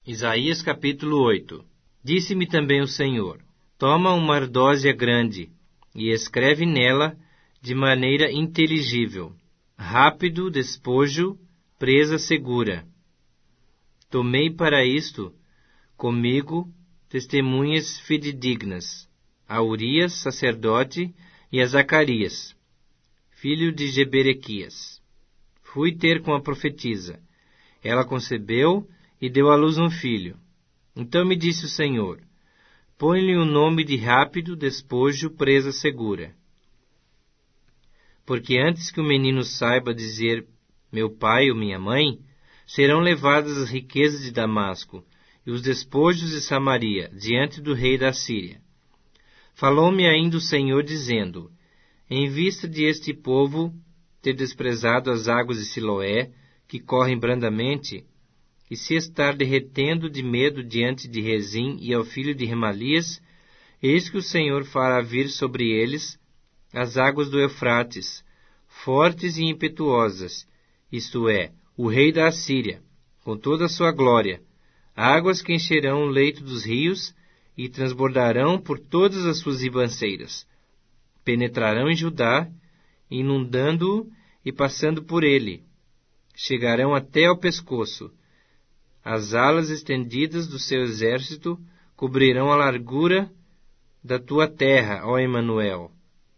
Isaías capítulo 8. Disse-me também o Senhor: toma uma ardósia grande e escreve nela de maneira inteligível: rápido despojo, presa segura. Tomei para isto comigo testemunhas fidedignas, a Urias, sacerdote, e a Zacarias, filho de Jeberequias. Fui ter com a profetisa. Ela concebeu e deu à luz um filho. Então me disse o Senhor: põe-lhe o nome de rápido despojo, presa segura. Porque antes que o menino saiba dizer meu pai ou minha mãe, serão levadas as riquezas de Damasco e os despojos de Samaria diante do rei da Síria. Falou-me ainda o Senhor, dizendo: em vista de este povo ter desprezado as águas de Siloé, que correm brandamente, e se estar derretendo de medo diante de Rezim e ao filho de Remalias, eis que o Senhor fará vir sobre eles as águas do Eufrates, fortes e impetuosas, isto é, o rei da Assíria, com toda a sua glória, águas que encherão o leito dos rios e transbordarão por todas as suas ribanceiras. Penetrarão em Judá, inundando-o e passando por ele. Chegarão até ao pescoço. As alas estendidas do seu exército cobrirão a largura da tua terra, ó Emanuel.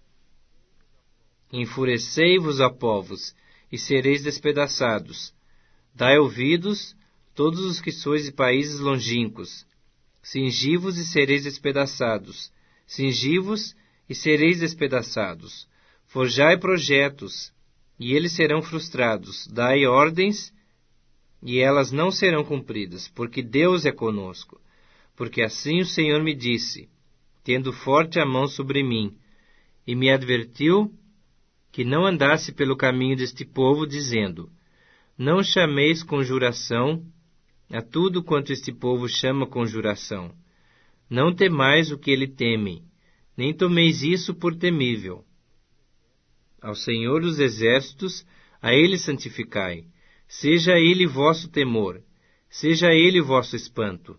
Enfurecei-vos, ó povos, e sereis despedaçados. Dai ouvidos, todos os que sois de países longínquos. Cingi-vos e sereis despedaçados. Cingi-vos e sereis despedaçados. Forjai projetos, e eles serão frustrados. Dai ordens, e elas não serão cumpridas, porque Deus é conosco. Porque assim o Senhor me disse, tendo forte a mão sobre mim, e me advertiu que não andasse pelo caminho deste povo, dizendo: não chameis conjuração a tudo quanto este povo chama conjuração. Não temais o que ele teme, nem tomeis isso por temível. Ao Senhor dos Exércitos, a Ele santificai. Seja Ele vosso temor, seja Ele vosso espanto.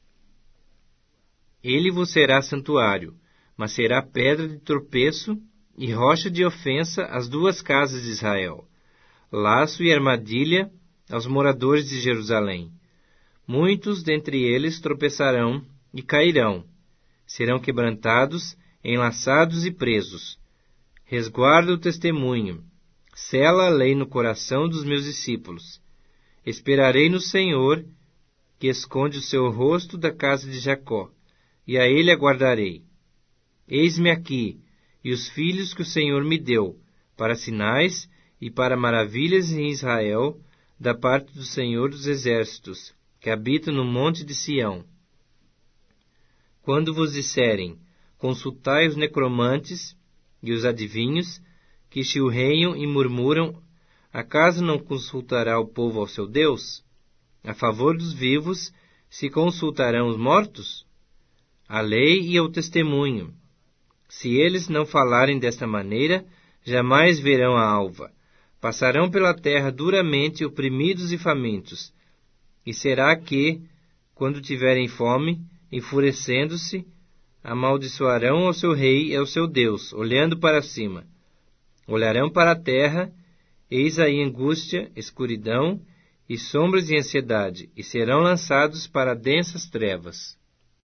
Ele vos será santuário, mas será pedra de tropeço e rocha de ofensa às duas casas de Israel, laço e armadilha aos moradores de Jerusalém. Muitos dentre eles tropeçarão e cairão, serão quebrantados, enlaçados e presos. Resguarda o testemunho, sela a lei no coração dos meus discípulos. Esperarei no Senhor, que esconde o seu rosto da casa de Jacó, e a ele aguardarei. Eis-me aqui, e os filhos que o Senhor me deu, para sinais e para maravilhas em Israel, da parte do Senhor dos Exércitos, que habita no monte de Sião. Quando vos disserem: consultai os necromantes e os adivinhos, que chilreiam e murmuram, acaso não consultará o povo ao seu Deus? A favor dos vivos se consultarão os mortos? A lei e o testemunho. Se eles não falarem desta maneira, jamais verão a alva. Passarão pela terra duramente oprimidos e famintos. E será que, quando tiverem fome, enfurecendo-se, amaldiçoarão ao seu rei e ao seu Deus, olhando para cima. Olharão para a terra, eis aí angústia, escuridão e sombras de ansiedade, e serão lançados para densas trevas.